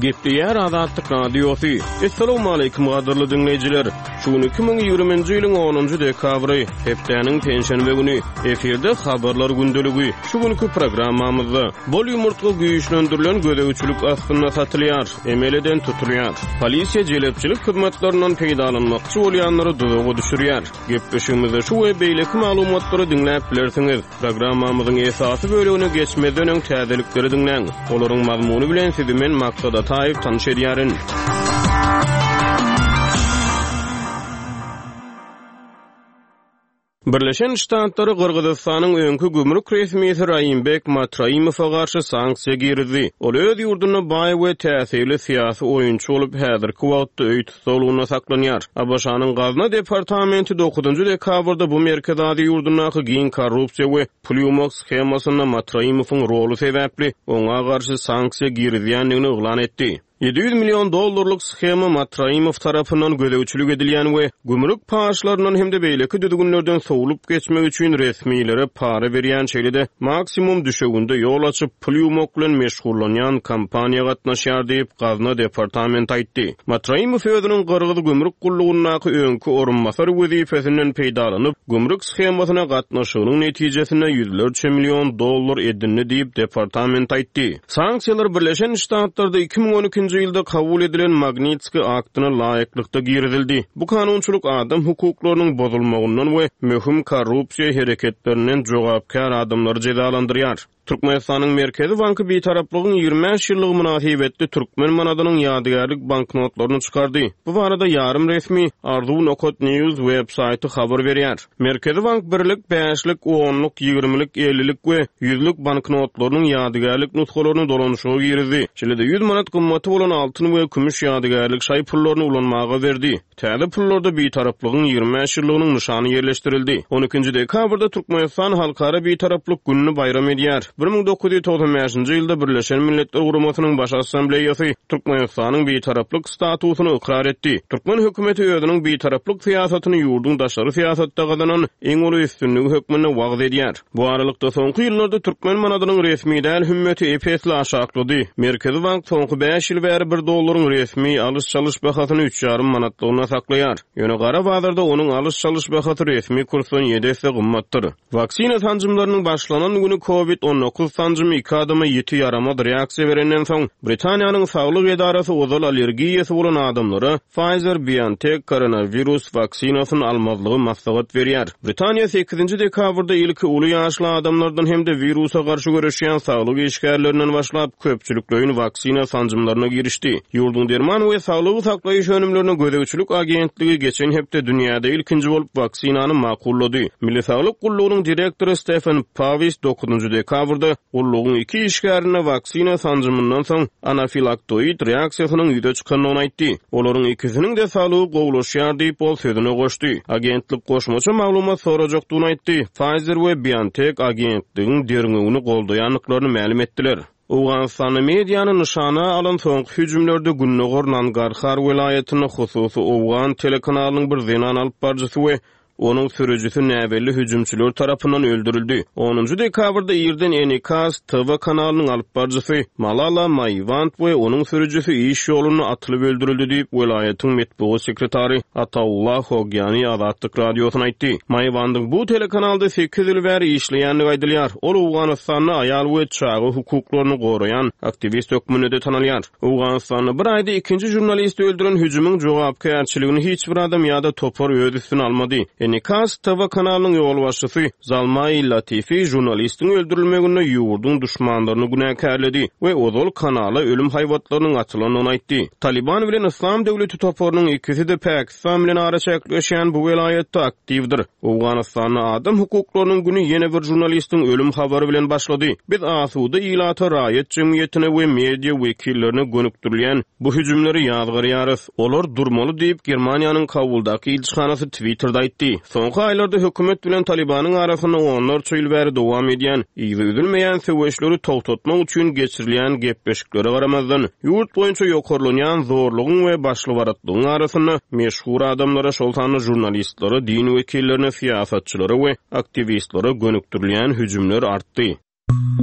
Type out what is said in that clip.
Gepleýär Azatlyk radiosu. Assalamu alaykum gaderly dinleýijiler. Şu 2020-nji ýylyň 10-njy dekabry, hepdeniň penşenbe güni eferde habarlar gündeligi. Şu günkü programmamyzda bol ýumurtga güýçlendirilen gödegçilik aslynda satylýar, emeleden tutulýar. Polisiýa jelepçilik hyzmatlarynyň peýdalanmakçy bolýanlary duzaga düşürýär. Gepleşigimizde şu we beýleki maglumatlary dinläp bilersiňiz. Programmamyzyň esasy bölügine geçmeden öň täzelikleri dinleň. Olaryň mazmuny bilen sizi men maksada taýyp tanış edýärin. Birleşen Ştatlary Kırgızstanyň öňkü gümrük resmiýeti Raýymbek Matraýmowa garşy sanksiýa girdi. Ol öz ýurduna baý we täsirli syýasy oýunçy bolup häzirki wagtda öýt solugyna saklanýar. Abaşanyň Gazna departamenti 9-njy dekabrda bu merkezadi ýurdunaky giň korrupsiýa we pul schemasyna Matraýmowyň rolu sebäpli oňa garşy sanksiýa girdiýändigini oglan etdi. $700 milyon schema Matraýmow tarapyndan gödegçilik edilýän we gümrük paşlarynyň hemde beýleki düdügünlerden sowulup geçmek üçin resmiýlere para berýän şeýlede maksimum düşegünde ýol açyp pul bilen meşgullanýan kampaniýa gatnaşýar diýip Gazna departament aýtdy. Matraýmow özüniň Kırgız gümrük gullugynyň öňkü orunmasar wezifesinden peýdalanyp gümrük schemasyna gatnaşygynyň netijesinde $100 milyon edinni diýip departament aýtdy. Sanksiýalar Birleşen Ştatlarda 2012 ýylda kabul edilen Magnitski aktyna laýyklykda girdildi. Bu kanunçuluk adam hukuklarynyň bozulmagyndan we möhüm korrupsiýa hereketlerinden jogapkar adamlary jezalandyrýar. Türkmenistanyň Merkezi Banky beýtaraplygyň 25 ýyllyk münasibetli Türkmen manadynyň ýadygarlyk banknotlaryny çykardy. Bu barada ýarym resmi Arzu Nokot News websaýty habar berýär. Merkezi Bank birlik 5lik, 10lik, 20lik, 50lik we 100lik banknotlarynyň ýadygarlyk nuskalaryny dolanşyga girdi. Şeýle-de 100 manat gymmaty bolan altyn we kümüş ýadygarlyk şaý pullaryny ulanmaga berdi. Täze pullarda beýtaraplygyň 25 ýyllygynyň nyşany ýerleşdirildi. 12-nji dekabrda Türkmenistan halkara beýtaraplyk gününi bayram edýär. 1995-nji ýylda Birleşen Milletler Guramasynyň baş assambleýasy Türkmenistanyň beýtaraplyk statusyny ikrar etdi. Türkmen hökümeti özüniň beýtaraplyk syýasatyny ýurduň daşary syýasatda gazanan eň uly üstünligi hökmüne wagt edýär. Bu aralykda soňky ýyllarda Türkmen manadynyň resmi däl hümmeti epesli aşaklady. Merkezi Bank soňky 5 ýyl bäri $1 resmi alys çalyş bahasyny 3,5 manatlygyna saklaýar. Ýöne gara bazarda onuň alys çalyş bahasy resmi kursdan 7 esse gymmatdyr. Vaksina tanjymlarynyň başlanan güni COVID-19 sancımı 2 adama yeti yaramad reaksiya berenden soň Britaniýanyň Saglyk Edarasy ozal allergiýasy bolan adamlara Pfizer-BioNTech koronavirus vaksinasyny almazlygy maslahat berýär. Britaniýa 8-nji dekabrda ilki uly ýaşly adamlardan hemde virusa garşy görüşýän saglyk işgärlerinden başlap köpçülikleýin vaksina sancymlaryna girişdi. Ýurduň derman we saglygy saklaýyş önümlerine gödegçilik agentligi geçen hepde dünýäde ilkinji bolup vaksinany makullady. Milli Saglyk Gullugynyň direktory Stephen Pavis 9-njy dekabrda ullugyň 2 işgärine vaksina sancymyndan soň anafilaktoid reaksiýasynyň ýüze çykanyny aýtdy. Olaryň ikisiniň de saglygy gowlaşýar diýip ol sözüne goşdy. Agentlik goşmaça maglumat sorajakdygyny aýtdy. Pfizer we BioNTech agentligiň derňegini goldaýanlyklaryny ma'lum etdiler. Awganistany mediýany nyşana alan soňky hüjümlerde Günnogor Nangarhar welaýatyny hususy Awgan telekanalynyň bir zenan alyp barjysy we onun sürücüsü näbelli hüjümçiler tarapyndan öldürildi. 10-njy dekabrda ýerden Enikas TV kanalynyň alyp barjysy Malala Maywand we onun sürücüsü iş ýoluny atylyp öldürildi diýip welaýatyň metbuat sekretary Ataullah Hogyany Azatlyk radiosyna aýtdy. Maywandyň bu telekanalda 8 ýyl bäri işleýänligi aýdylýar. Ol Awganystanyň aýal we çagy hukuklaryny goraýan aktivist hökmünde tanalýar. Awganystanyň bir aýda ikinji jurnalist öldüren hüjümüň jogapkärçiligini hiç bir adam ýa-da topar öz üstüne almady. Enikas TV kanalynyň ýol başçysy Zalmay Latifi jurnalistiň öldürilmegine ýurduň düşmanlaryny günäkärledi we ozal kanala ölüm haýwatlarynyň açylanyny aýtdy. Taliban bilen İslam döwleti toparynyň ikisi de Pakistan bilen ara çekleşýän bu welaýatda aktivdir. Awganystanyň adam hukuklarynyň güni ýene bir jurnalistiň ölüm habary bilen başlady. Biz asuda ilata raýat jemgyýetine we media wekillerine gönükdirilýän bu hüjümleri ýazgyrýarys. Olar durmaly diýip Germaniýanyň Kabuldaky ilçihanasy Twitterda aýtdy. Soňky aýlarda hökümet bilen Talibanyň arasyny onlarça ýyl bäri dowam edýän, ýüzülmeýän söwüşleri togtatmak üçin geçirilýän gepleşiklere garamazdan ýurt boýunça ýokarlanýan zorlugyň we başlywaratlygyň arasyny meşhur adamlara, şoltany jurnalistlere, din wekillerine, siýasatçylary we aktivistlere gönükdirilýän hüjümler artdy.